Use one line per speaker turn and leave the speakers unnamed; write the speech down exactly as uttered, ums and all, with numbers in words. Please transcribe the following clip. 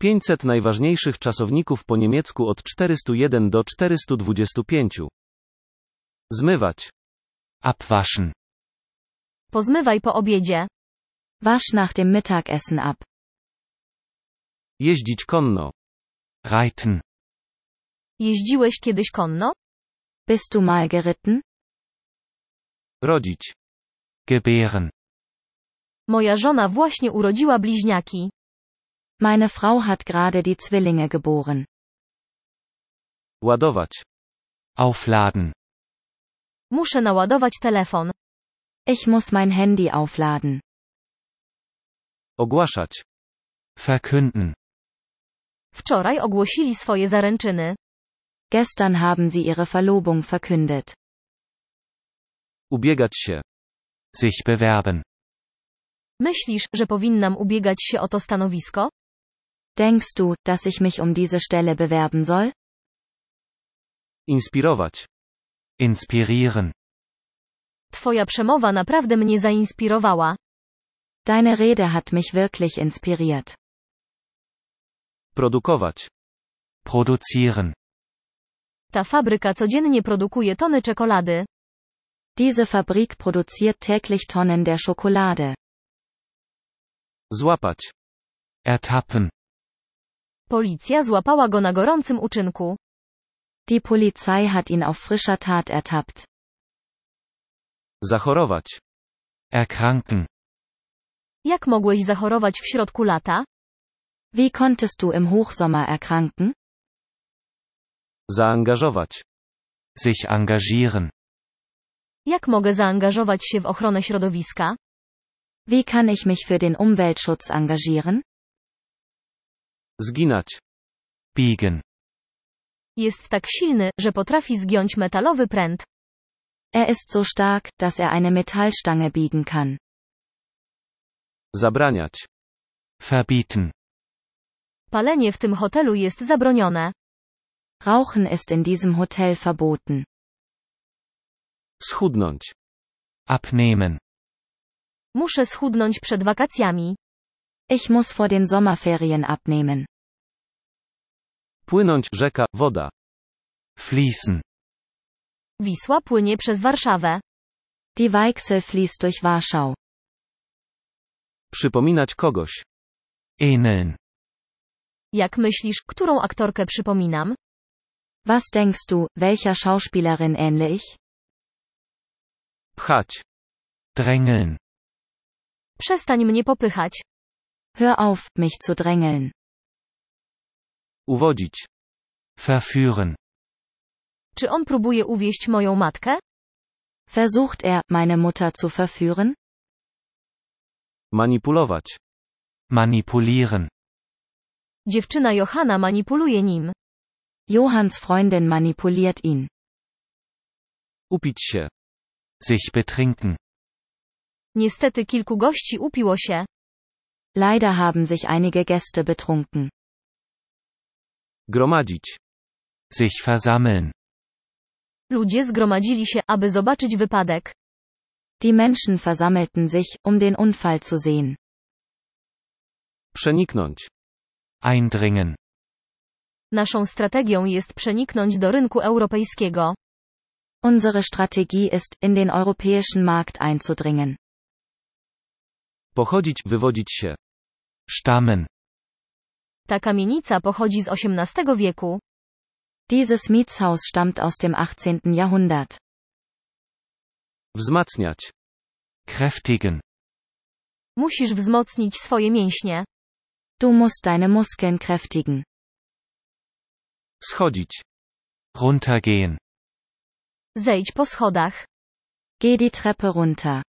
pięćset najważniejszych czasowników po niemiecku od czterystu jeden do czterystu dwudziestu pięciu. Zmywać.
Abwaschen.
Pozmywaj po obiedzie.
Wasch nach dem Mittagessen ab.
Jeździć konno.
Reiten.
Jeździłeś kiedyś konno?
Bist du mal geritten?
Rodzić.
Gebären.
Moja żona właśnie urodziła bliźniaki.
Meine Frau hat gerade die Zwillinge geboren.
Ładować.
Aufladen.
Muszę naładować telefon.
Ich muss mein Handy aufladen.
Ogłaszać.
Verkünden.
Wczoraj ogłosili swoje zaręczyny.
Gestern haben sie ihre Verlobung verkündet.
Ubiegać się.
Sich bewerben.
Myślisz, że powinnam ubiegać się o to stanowisko?
Denkst du, dass ich mich um diese Stelle bewerben soll?
Inspirować.
Inspirieren.
Twoja przemowa naprawdę mnie zainspirowała.
Deine Rede hat mich wirklich inspiriert.
Produkować.
Produzieren.
Ta fabryka codziennie produkuje tony czekolady.
Diese Fabrik produziert täglich Tonnen der Schokolade.
Złapać.
Ertappen.
Policja złapała go na gorącym uczynku.
Die Polizei hat ihn auf frischer Tat ertappt.
Zachorować.
Erkranken.
Jak mogłeś zachorować w środku lata?
Wie konntest du im Hochsommer erkranken?
Zaangażować.
Sich engagieren.
Jak mogę zaangażować się w ochronę środowiska?
Wie kann ich mich für den Umweltschutz engagieren?
Zginać.
Biegen.
Jest tak silny, że potrafi zgiąć metalowy pręt.
Er ist so stark, dass er eine Metallstange biegen kann.
Zabraniać.
Verbieten.
Palenie w tym hotelu jest zabronione.
Rauchen ist in diesem Hotel verboten.
Schudnąć.
Abnehmen.
Muszę schudnąć przed wakacjami.
Ich muss vor den Sommerferien abnehmen.
Płynąć, rzeka, woda.
Fließen.
Wisła płynie przez Warszawę.
Die Weichsel fließt durch Warschau.
Przypominać kogoś.
Ähneln.
Jak myślisz, którą aktorkę przypominam?
Was denkst du, welcher Schauspielerin ähnle ich?
Pchać.
Drängeln.
Przestań mnie popychać.
Hör auf, mich zu drängeln.
Uwodzić.
Verführen.
Czy on próbuje uwieść moją matkę?
Versucht er, meine Mutter zu verführen?
Manipulować.
Manipulieren.
Dziewczyna Johanna manipuluje nim.
Johanns Freundin manipuliert ihn.
Upić się.
Sich betrinken.
Niestety kilku gości upiło się.
Leider haben sich einige Gäste betrunken.
Gromadzić.
Sich versammeln.
Ludzie zgromadzili się, aby zobaczyć wypadek.
Die Menschen versammelten sich, um den Unfall zu sehen.
Przeniknąć.
Eindringen.
Naszą strategią jest przeniknąć do rynku europejskiego.
Unsere Strategie ist, in den europäischen Markt einzudringen.
Pochodzić, wywodzić się.
Stammen.
Ta kamienica pochodzi z osiemnastego wieku.
Dieses Mietshaus stammt aus dem achtzehnten Jahrhundert.
Wzmacniać.
Kräftigen.
Musisz wzmocnić swoje mięśnie.
Du musst deine Muskeln kräftigen.
Schodzić.
Runtergehen.
Zejdź po schodach.
Geh die Treppe runter.